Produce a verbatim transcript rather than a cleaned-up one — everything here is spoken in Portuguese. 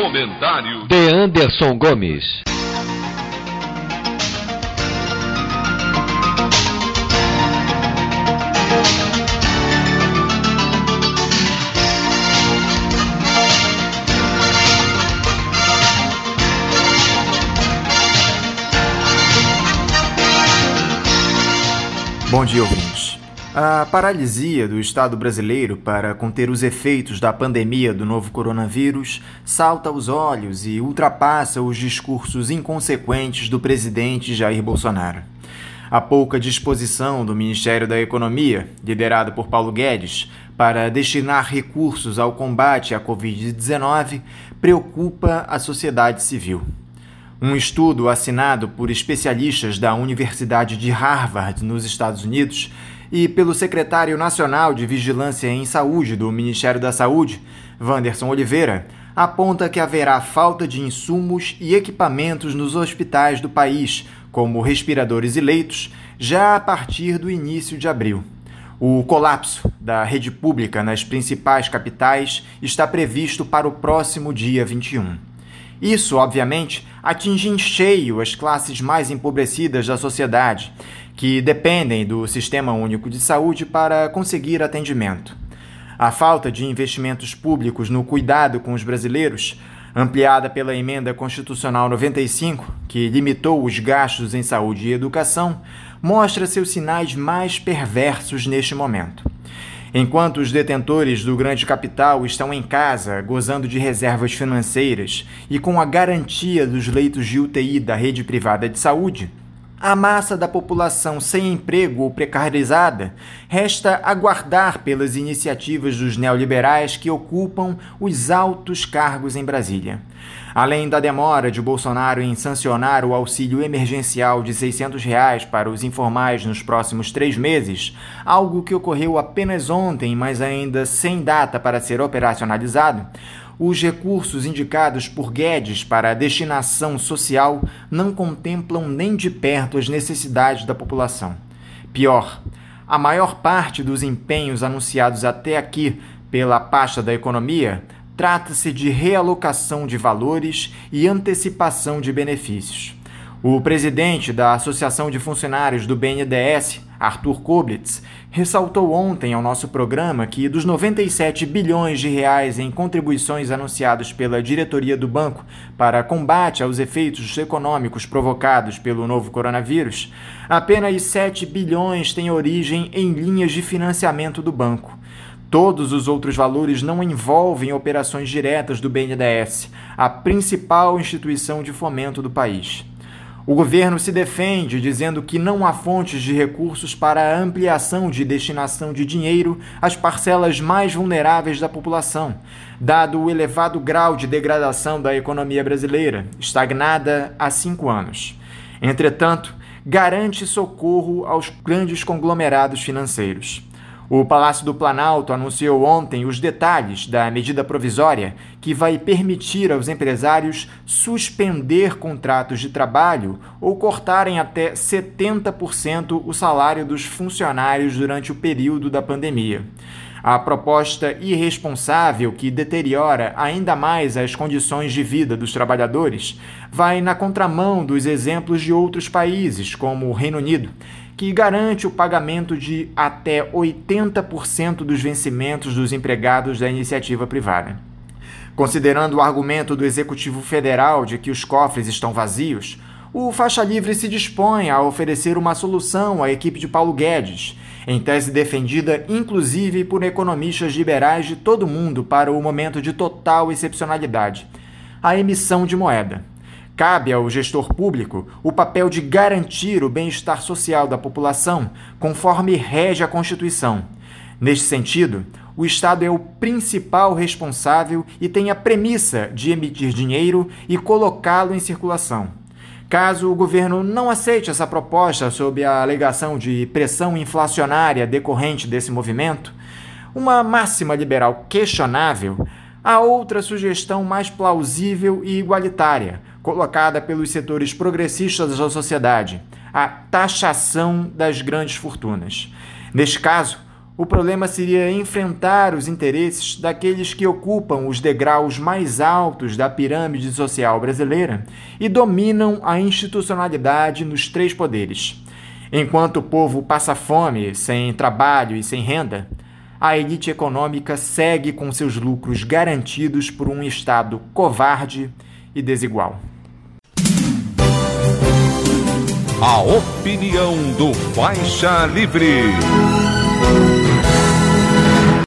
Comentário de Anderson Gomes. Bom dia, ouvintes. A paralisia do Estado brasileiro para conter os efeitos da pandemia do novo coronavírus salta aos olhos e ultrapassa os discursos inconsequentes do presidente Jair Bolsonaro. A pouca disposição do Ministério da Economia, liderado por Paulo Guedes, para destinar recursos ao combate à covid dezenove preocupa a sociedade civil. Um estudo assinado por especialistas da Universidade de Harvard, nos Estados Unidos, e pelo secretário nacional de Vigilância em Saúde do Ministério da Saúde, Wanderson Oliveira, aponta que haverá falta de insumos e equipamentos nos hospitais do país, como respiradores e leitos, já a partir do início de abril. O colapso da rede pública nas principais capitais está previsto para o próximo dia vinte e um. Isso, obviamente, atinge em cheio as classes mais empobrecidas da sociedade, que dependem do Sistema Único de Saúde para conseguir atendimento. A falta de investimentos públicos no cuidado com os brasileiros, ampliada pela Emenda Constitucional noventa e cinco, que limitou os gastos em saúde e educação, mostra seus sinais mais perversos neste momento. Enquanto os detentores do grande capital estão em casa, gozando de reservas financeiras e com a garantia dos leitos de U T I da rede privada de saúde, a massa da população sem emprego ou precarizada resta aguardar pelas iniciativas dos neoliberais que ocupam os altos cargos em Brasília. Além da demora de Bolsonaro em sancionar o auxílio emergencial de seiscentos reais para os informais nos próximos três meses, algo que ocorreu apenas ontem, mas ainda sem data para ser operacionalizado, os recursos indicados por Guedes para a destinação social não contemplam nem de perto as necessidades da população. Pior, a maior parte dos empenhos anunciados até aqui pela pasta da economia trata-se de realocação de valores e antecipação de benefícios. O presidente da Associação de Funcionários do B N D E S, Arthur Koblitz, ressaltou ontem ao nosso programa que dos noventa e sete bilhões de reais em contribuições anunciados pela diretoria do banco para combate aos efeitos econômicos provocados pelo novo coronavírus, apenas sete bilhões têm origem em linhas de financiamento do banco. Todos os outros valores não envolvem operações diretas do B N D E S, a principal instituição de fomento do país. O governo se defende dizendo que não há fontes de recursos para a ampliação de destinação de dinheiro às parcelas mais vulneráveis da população, dado o elevado grau de degradação da economia brasileira, estagnada há cinco anos. Entretanto, garante socorro aos grandes conglomerados financeiros. O Palácio do Planalto anunciou ontem os detalhes da medida provisória que vai permitir aos empresários suspender contratos de trabalho ou cortarem até setenta por cento o salário dos funcionários durante o período da pandemia. A proposta irresponsável que deteriora ainda mais as condições de vida dos trabalhadores vai na contramão dos exemplos de outros países, como o Reino Unido, que garante o pagamento de até oitenta por cento dos vencimentos dos empregados da iniciativa privada. Considerando o argumento do Executivo Federal de que os cofres estão vazios, o Faixa Livre se dispõe a oferecer uma solução à equipe de Paulo Guedes, em tese defendida inclusive por economistas liberais de todo o mundo para o momento de total excepcionalidade: a emissão de moeda. Cabe ao gestor público o papel de garantir o bem-estar social da população, conforme rege a Constituição. Neste sentido, o Estado é o principal responsável e tem a premissa de emitir dinheiro e colocá-lo em circulação. Caso o governo não aceite essa proposta sob a alegação de pressão inflacionária decorrente desse movimento, uma máxima liberal questionável, há outra sugestão mais plausível e igualitária, colocada pelos setores progressistas da sociedade: a taxação das grandes fortunas. Neste caso, O problema seria enfrentar os interesses daqueles que ocupam os degraus mais altos da pirâmide social brasileira e dominam a institucionalidade nos três poderes. Enquanto o povo passa fome, sem trabalho e sem renda, a elite econômica segue com seus lucros garantidos por um Estado covarde e desigual. A opinião do Faixa Livre.